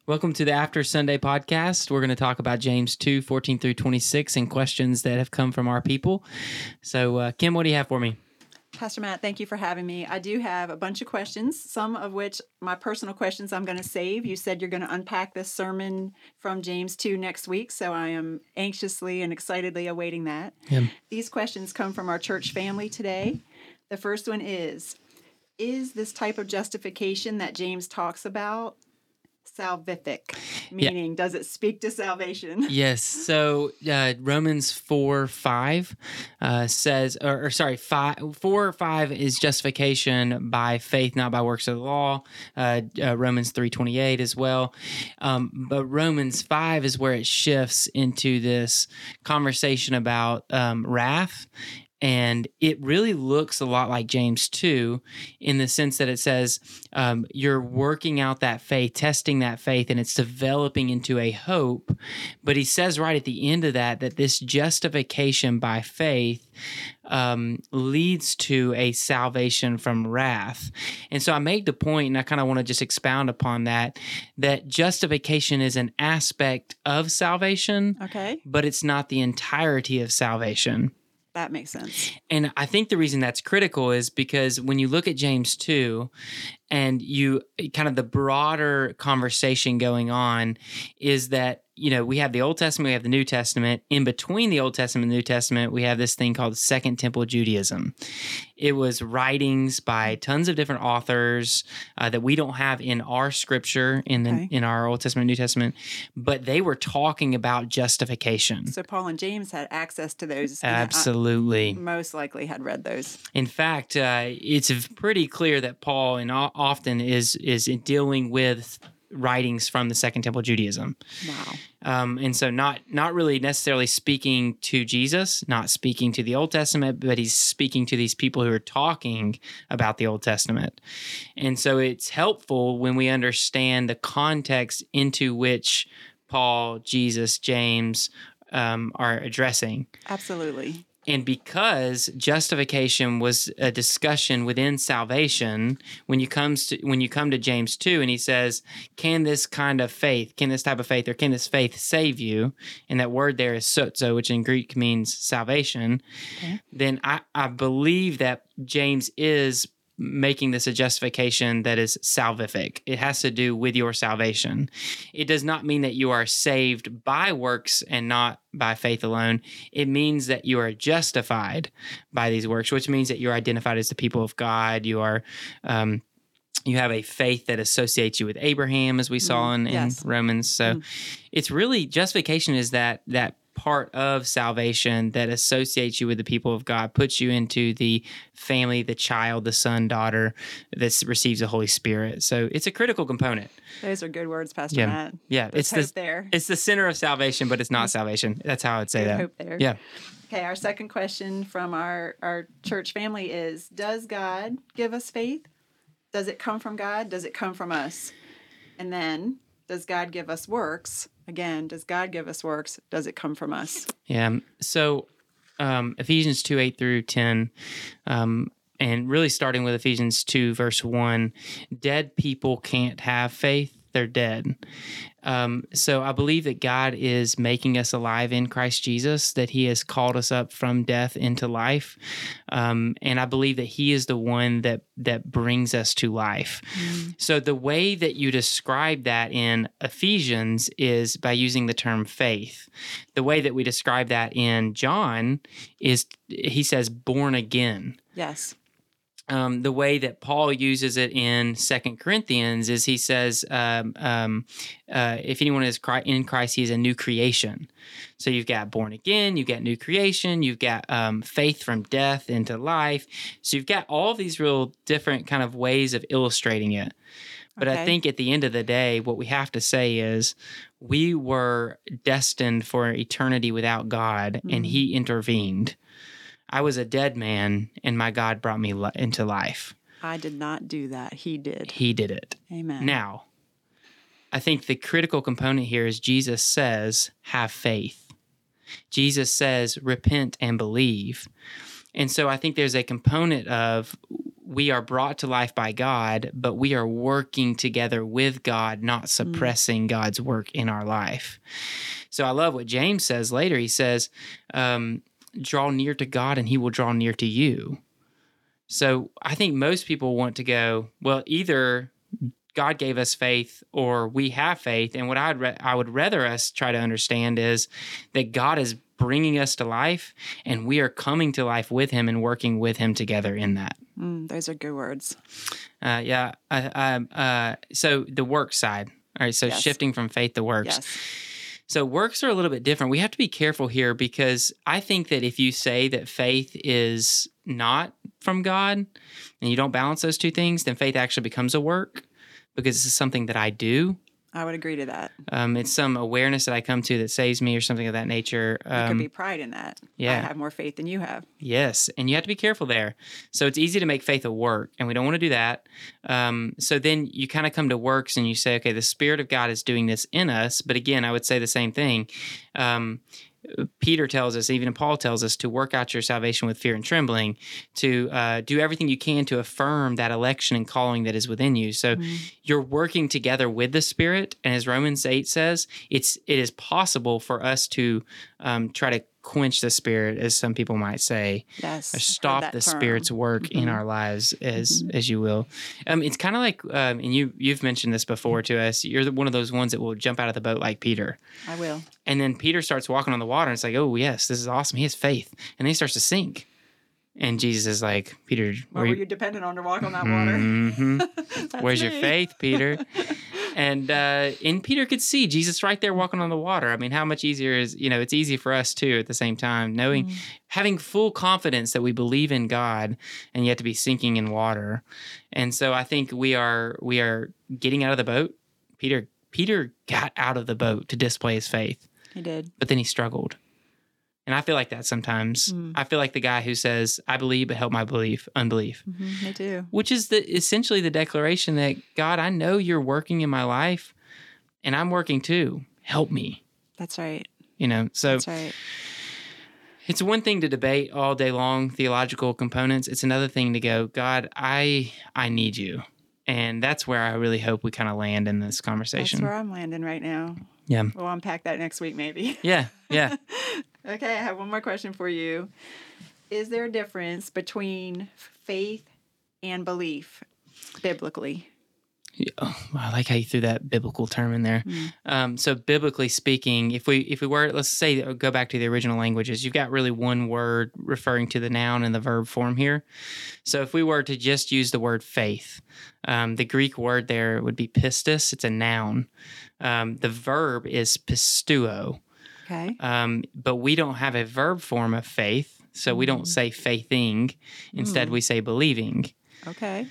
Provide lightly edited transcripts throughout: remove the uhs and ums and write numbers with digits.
Welcome to the After Sunday podcast. We're going to talk about James 2:14 through 26 and questions that have come from our people. So, Kim, what do you have for me? Pastor Matt, thank you for having me. I do have a bunch of questions, some of which my personal questions I'm going to save. You said you're going to unpack this sermon from James 2 next week, so I am anxiously and excitedly awaiting that. Yeah. These questions come from our church family today. The first one is this type of justification that James talks about salvific? Meaning, does it speak to salvation? Yes. So Romans 4:5 says, or sorry, 4:5 is justification by faith, not by works of the law. Romans 3:28 as well. But Romans 5 is where it shifts into this conversation about wrath. And it really looks a lot like James 2 in the sense that it says you're working out that faith, testing that faith, and it's developing into a hope. But he says right at the end of that this justification by faith leads to a salvation from wrath. And so I made the point, and I kind of want to just expound upon that justification is an aspect of salvation, Okay. but it's not the entirety of salvation. That makes sense. And I think the reason that's critical is because when you look at James 2 and you kind of the broader conversation going on is that, we have the Old Testament, we have the New Testament. In between the Old Testament and the New Testament, we have this thing called Second Temple Judaism. It was writings by tons of different authors that we don't have in our scripture in our Old Testament and New Testament, but they were talking about justification. So Paul and James had access to those. Absolutely. Most likely had read those. In fact, it's pretty clear that Paul often is dealing with writings from the Second Temple Judaism. Wow. And so not really necessarily speaking to Jesus, not speaking to the Old Testament, but he's speaking to these people who are talking about the Old Testament. And so it's helpful when we understand the context into which Paul, Jesus, James are addressing. Absolutely. And because justification was a discussion within salvation, when you come to James 2 and he says, can this type of faith, or can this faith save you? And that word there is sozo, which in Greek means salvation. Okay. Then I believe that James is making this a justification that is salvific. It has to do with your salvation. It does not mean that you are saved by works and not by faith alone. It means that you are justified by these works, which means that you're identified as the people of God. You are, you have a faith that associates you with Abraham, as we saw in Romans. So it's really, justification is that part of salvation that associates you with the people of God, puts you into the family, the child, the son, daughter that receives the Holy Spirit. So it's a critical component. Those are good words, Pastor Matt. Yeah, it's the center of salvation, but it's not salvation. That's how I would say that. Hope there. Yeah. Okay, our second question from our church family is, does God give us faith? Does it come from God? Does it come from us? And then, does God give us works? Again, does God give us works? Does it come from us? Yeah. So Ephesians 2:8 through 10, and really starting with Ephesians 2, verse 1, dead people can't have faith. They're dead. So I believe that God is making us alive in Christ Jesus, that he has called us up from death into life. And I believe that he is the one that brings us to life. So the way that you describe that in Ephesians is by using the term faith. The way that we describe that in John is, he says, born again. Yes. The way that Paul uses it in 2 Corinthians is he says, if anyone is in Christ, he is a new creation. So you've got born again, you've got new creation, you've got faith from death into life. So you've got all of these real different kind of ways of illustrating it. But I think at the end of the day, what we have to say is we were destined for eternity without God, and he intervened. I was a dead man, and my God brought me into life. I did not do that. He did. He did it. Amen. Now, I think the critical component here is Jesus says, have faith. Jesus says, repent and believe. And so I think there's a component of we are brought to life by God, but we are working together with God, not suppressing God's work in our life. So I love what James says later. He says, draw near to God and he will draw near to you. So I think most people want to go, well, either God gave us faith or we have faith. And what I would rather us try to understand is that God is bringing us to life and we are coming to life with him and working with him together in that. Those are good words. So the work side. All right. So shifting from faith to works. Yes. So works are a little bit different. We have to be careful here because I think that if you say that faith is not from God and you don't balance those two things, then faith actually becomes a work because this is something that I do. I would agree to that. It's some awareness that I come to that saves me or something of that nature. There could be pride in that. Yeah. I have more faith than you have. Yes. And you have to be careful there. So it's easy to make faith a work, and we don't want to do that. So then you kind of come to works and you say, okay, the Spirit of God is doing this in us. But again, I would say the same thing. Peter tells us, even Paul tells us, to work out your salvation with fear and trembling, to do everything you can to affirm that election and calling that is within you. So you're working together with the Spirit. And as Romans 8 says, it is possible for us to try to quench the Spirit, as some people might say, yes, or stop the Spirit's work in our lives, as you will. It's kind of like, and you've mentioned this before to us, you're one of those ones that will jump out of the boat like Peter. I will. And then Peter starts walking on the water, and it's like, oh, yes, this is awesome. He has faith. And then he starts to sink. And Jesus is like, Peter, what were you dependent on to walk on that water? Where's your faith, Peter? And Peter could see Jesus right there walking on the water. I mean, how much easier is, it's easy for us too at the same time, knowing, having full confidence that we believe in God and yet to be sinking in water. And so I think we are getting out of the boat. Peter got out of the boat to display his faith. He did. But then he struggled. And I feel like that sometimes. I feel like the guy who says, I believe, but help my unbelief. Me too. Which is essentially the declaration that, God, I know you're working in my life, and I'm working too. Help me. That's right. So that's right. It's one thing to debate all day long theological components. It's another thing to go, God, I need you. And that's where I really hope we kind of land in this conversation. That's where I'm landing right now. Yeah. We'll unpack that next week, maybe. Yeah. Okay, I have one more question for you. Is there a difference between faith and belief biblically? Oh, I like how you threw that biblical term in there. So biblically speaking, if we were, let's say, go back to the original languages, you've got really one word referring to the noun and the verb form here. So if we were to just use the word faith, the Greek word there would be pistis. It's a noun. The verb is pistuo. Okay. But we don't have a verb form of faith, so we don't say faithing. Instead, we say believing. Okay.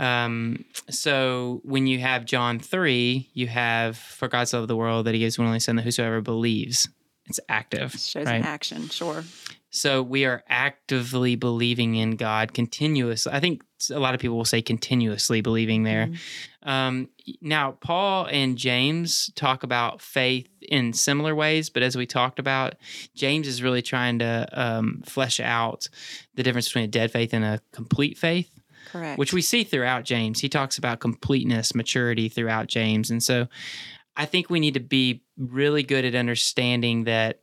So when you have John 3, you have, for God so loved the world that he gives one only son that whosoever believes. It's active. It shows right? an action, sure. So we are actively believing in God continuously. I think a lot of people will say continuously believing there. Now, Paul and James talk about faith in similar ways, but as we talked about, James is really trying to flesh out the difference between a dead faith and a complete faith. Correct. Which we see throughout James. He talks about completeness, maturity throughout James. And so I think we need to be really good at understanding that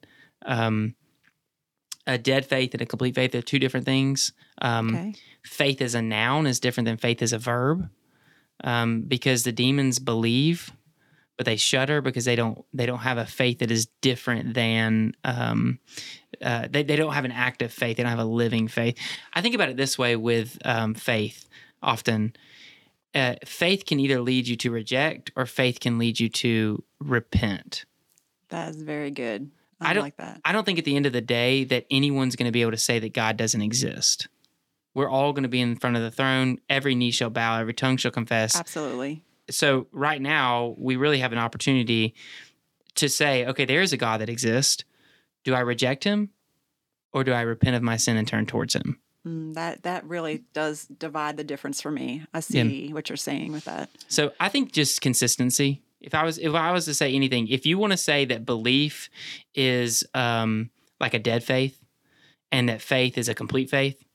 a dead faith and a complete faith are two different things. Faith as a noun is different than faith as a verb, because the demons believe, but they shudder because they don't have a faith that is different than they don't have an active faith. They don't have a living faith. I think about it this way with faith often. Faith can either lead you to reject or faith can lead you to repent. That is very good. I like that. I don't think at the end of the day that anyone's going to be able to say that God doesn't exist. We're all going to be in front of the throne. Every knee shall bow. Every tongue shall confess. Absolutely. So right now, we really have an opportunity to say, okay, there is a God that exists. Do I reject him or do I repent of my sin and turn towards him? That really does divide the difference for me. I see what you're saying with that. So I think just consistency. If I was to say anything, if you want to say that belief is like a dead faith and that faith is a complete faith,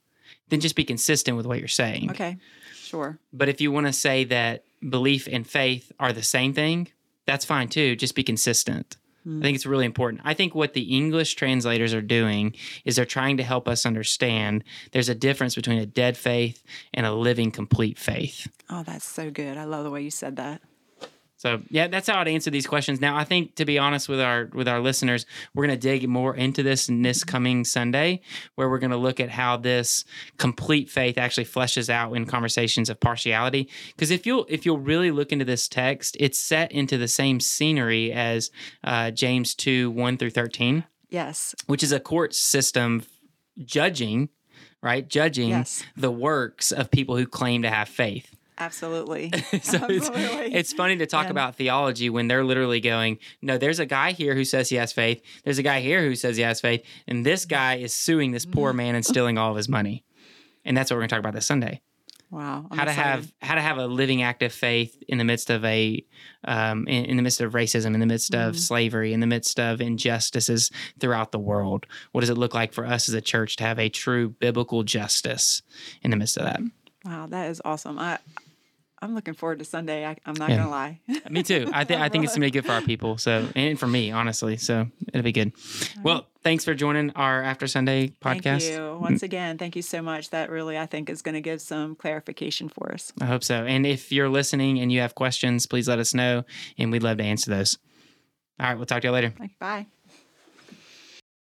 then just be consistent with what you're saying. Okay, sure. But if you want to say that belief and faith are the same thing, that's fine too. Just be consistent. I think it's really important. I think what the English translators are doing is they're trying to help us understand there's a difference between a dead faith and a living, complete faith. Oh, that's so good. I love the way you said that. So, yeah, that's how I'd answer these questions. Now, I think, to be honest with our listeners, we're going to dig more into this in this coming Sunday, where we're going to look at how this complete faith actually fleshes out in conversations of partiality. Because if you'll really look into this text, it's set into the same scenery as James 2, 1 through 13. Yes. Which is a court system judging, right? Judging Yes. the works of people who claim to have faith. Absolutely. So Absolutely. it's funny to talk about theology when they're literally going, no, there's a guy here who says he has faith. There's a guy here who says he has faith. And this guy is suing this poor man and stealing all of his money. And that's what we're going to talk about this Sunday. Wow. I'm How excited. to have a living, active faith in the midst of in the midst of racism, in the midst of slavery, in the midst of injustices throughout the world. What does it look like for us as a church to have a true biblical justice in the midst of that? Wow, that is awesome. I'm looking forward to Sunday. I'm not going to lie. Me too. I think it's going to be good for our people. So, and for me, honestly. So it'll be good. Well, thanks for joining our After Sunday podcast. Thank you. Once again, thank you so much. That really, I think, is going to give some clarification for us. I hope so. And if you're listening and you have questions, please let us know, and we'd love to answer those. All right. We'll talk to you later. Bye.